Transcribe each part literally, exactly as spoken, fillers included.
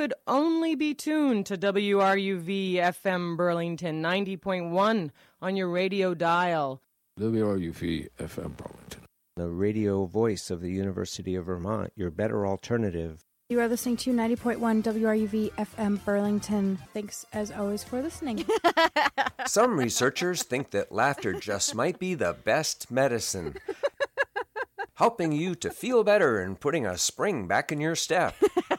should only be tuned to W R U V F M Burlington ninety point one on your radio dial. W R U V F M Burlington, the radio voice of the University of Vermont, your better alternative. You are listening to ninety point one W R U V F M Burlington. Thanks, as always, for listening. Some researchers think that laughter just might be the best medicine, helping you to feel better and putting a spring back in your step.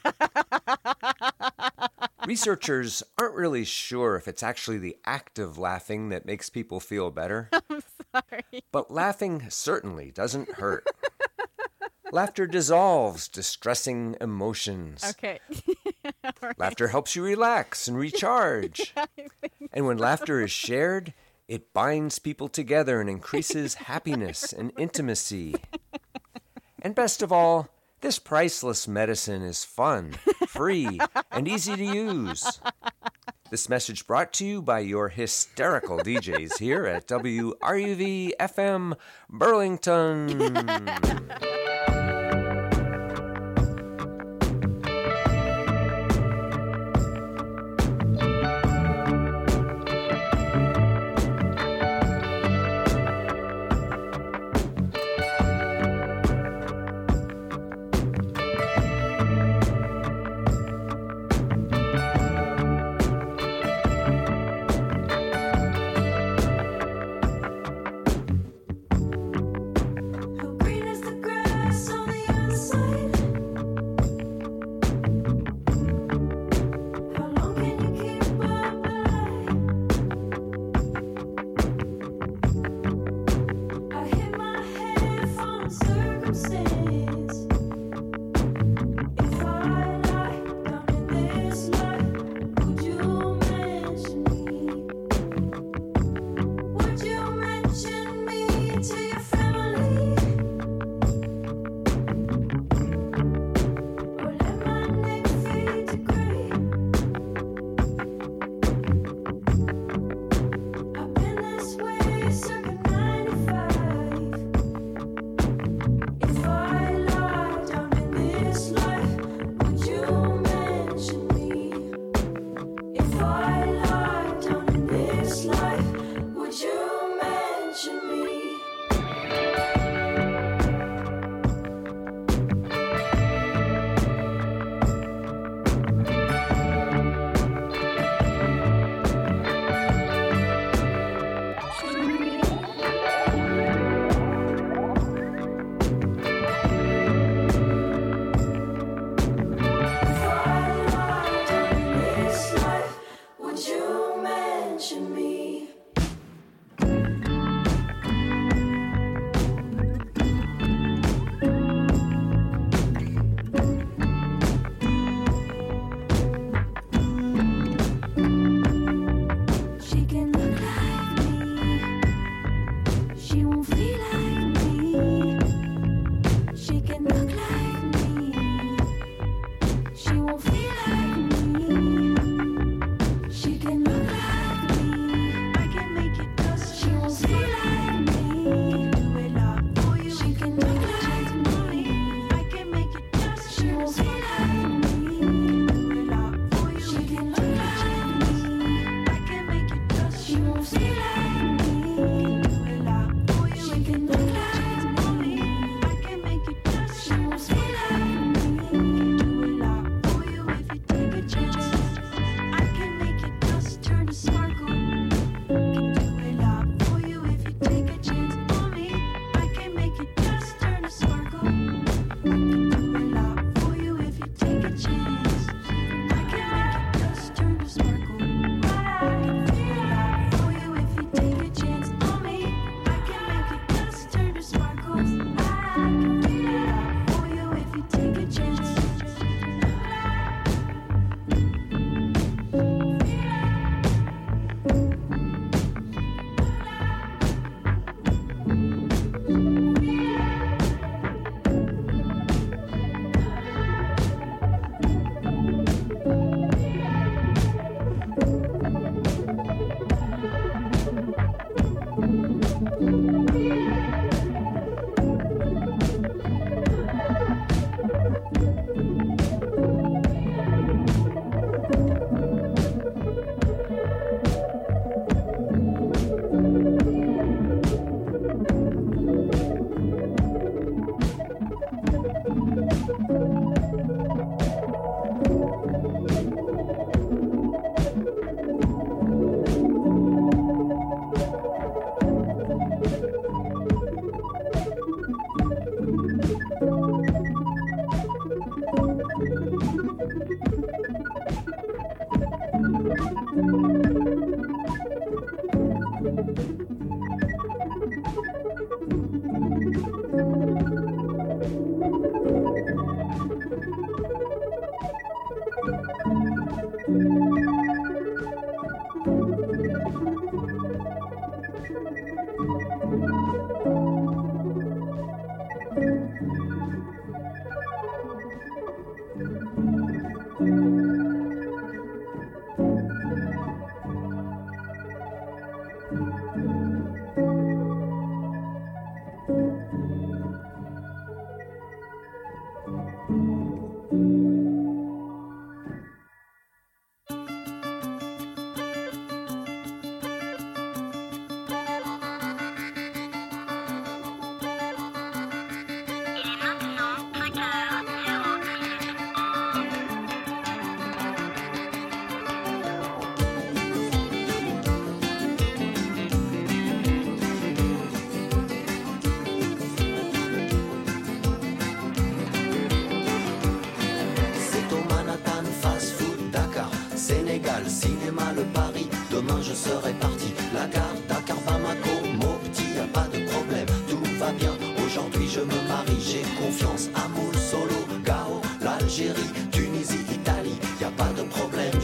Researchers aren't really sure if it's actually the act of laughing that makes people feel better. I'm sorry. But laughing certainly doesn't hurt. Laughter dissolves distressing emotions. Okay. Right. Laughter helps you relax and recharge. Yeah, I think and when so. laughter is shared, it binds people together and increases happiness and intimacy. And best of all, this priceless medicine is fun, free, and easy to use. This message brought to you by your hysterical D Js here at W R U V F M Burlington. How green is the grass?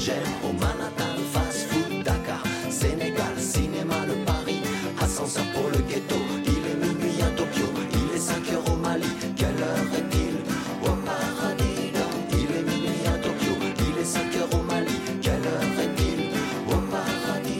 j'aime. Au Manhattan, fast food, Dakar, Sénégal, cinéma, le Paris. Ascenseur pour le ghetto, il est minuit à Tokyo, il est cinq heures au Mali. Quelle heure est-il? Au paradis, il est minuit à Tokyo, il est cinq heures au Mali. Quelle heure est-il? Au paradis.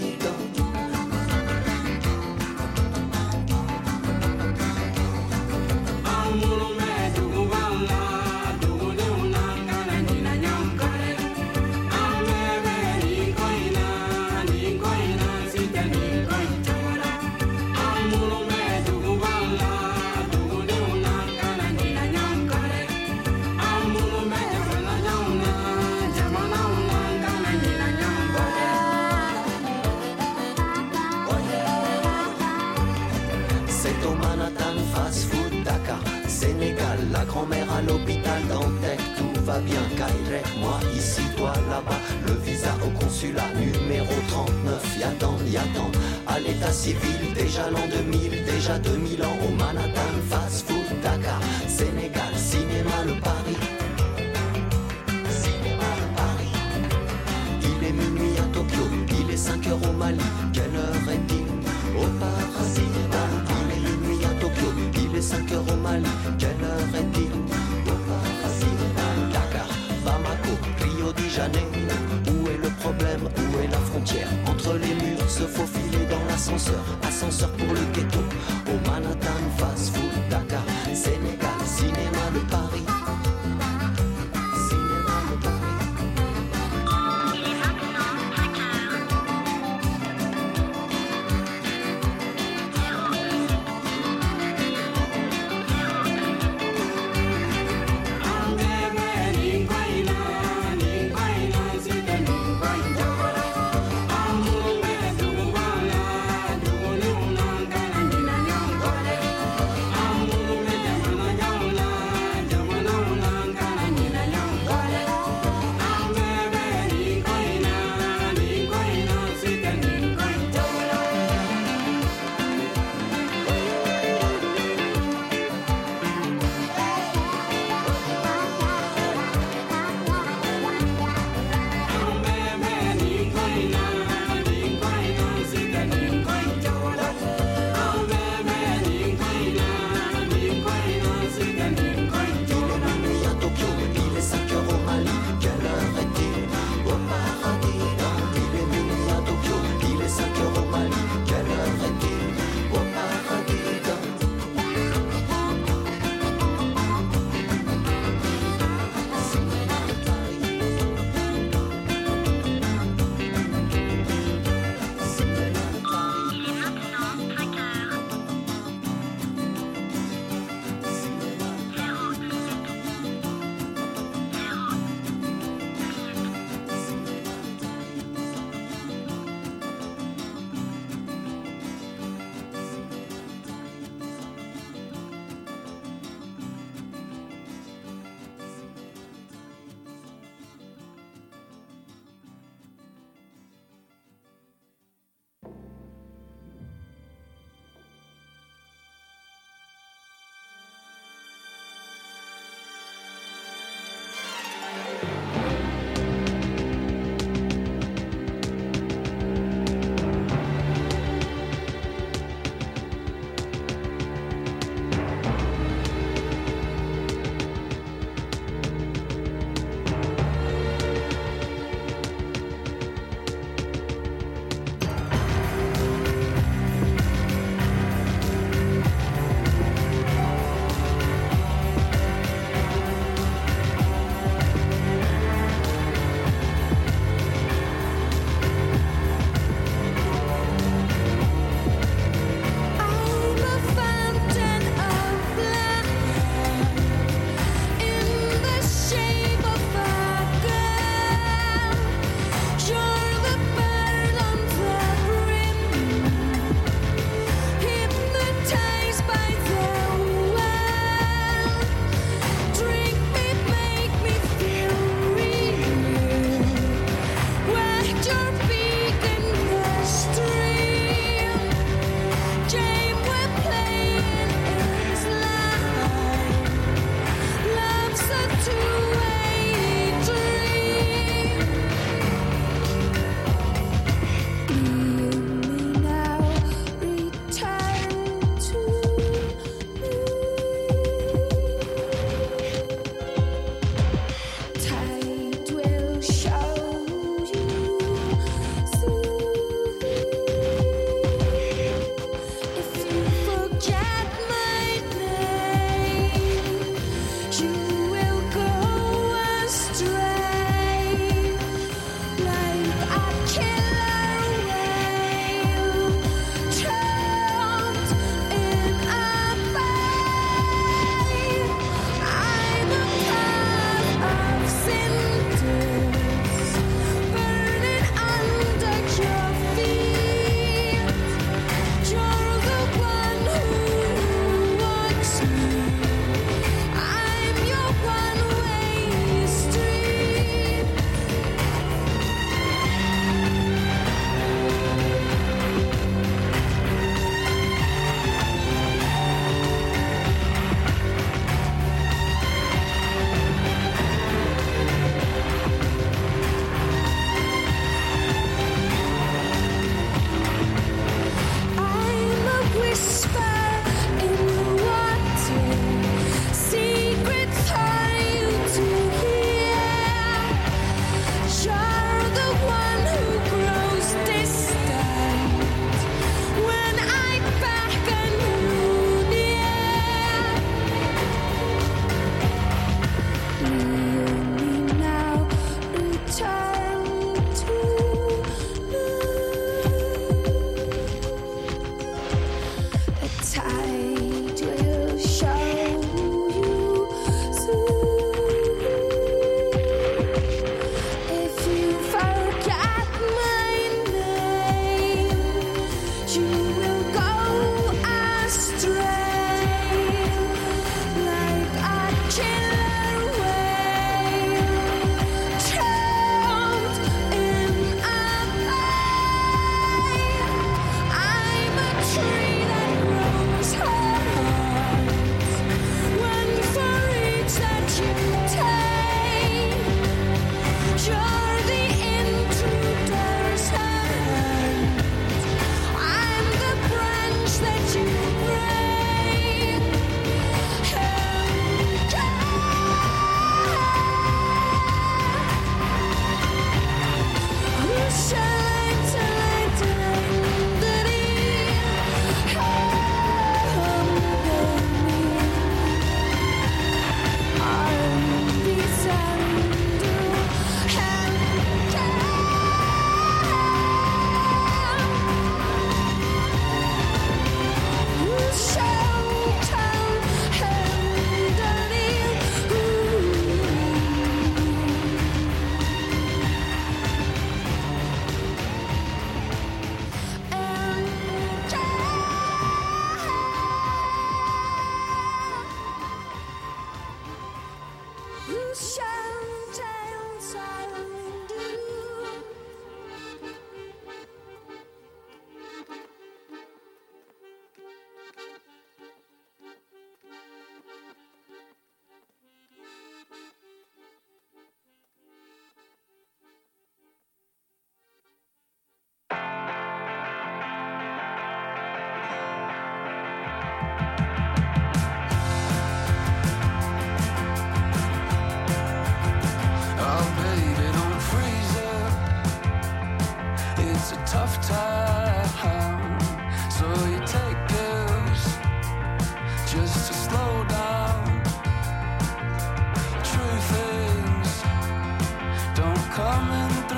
La grand-mère à l'hôpital Dantec, tout va bien, Kairek, moi ici, toi là-bas. Le visa au consulat numéro trente-neuf, y'attend, y'attend. À l'état civil, déjà l'an deux mille, déjà deux mille ans. Au Manhattan, fast food, Dakar, Sénégal, cinéma, le Paris. Cinéma, le Paris. Il est minuit à Tokyo, il est cinq heures au Mali. Quelle heure est-il? Au paradis. Il est minuit à Tokyo, il est cinq heures au Mali. Quelle heure est-il? Au paradis. Dakar, Bamako, Rio de Janeiro. Où est le problème? Où est la frontière? Entre les murs, se faufiler dans l'ascenseur. Ascenseur pour le ghetto. Au Manhattan, fast food, Dakar, Sénégal, cinéma, le Paris. Cinéma, le Paris. Nina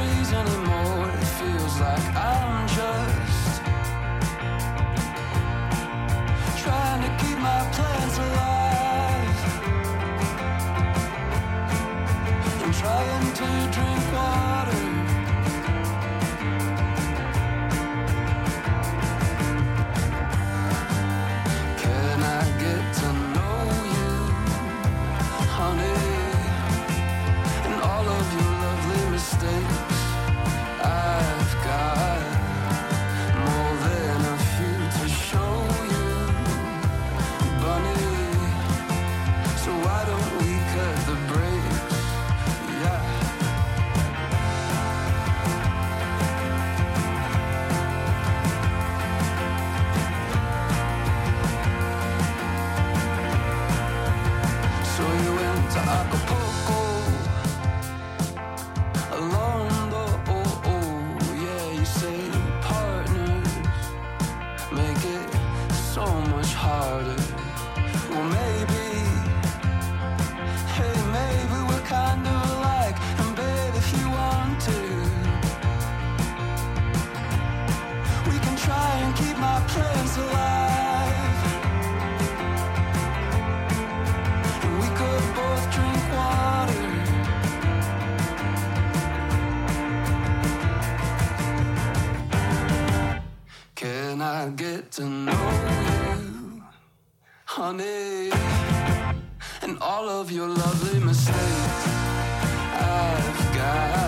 breeze anymore. It feels like I'm just trying to keep my plants alive. I'm trying to drink water. Can I get to know you, honey? And all of your lovely mistakes. I've got more than a few to show you, bunny. So why don't we cut the brakes? Yeah. So you went to Acapulco alone, though. Oh, oh, yeah, you say partners make it so much harder. Well, maybe, hey, maybe we're kind of alike. And babe, if you want to, we can try and keep my plans alive. And we could both drink water. Can I get to know you, honey? And all of your lovely mistakes. I've got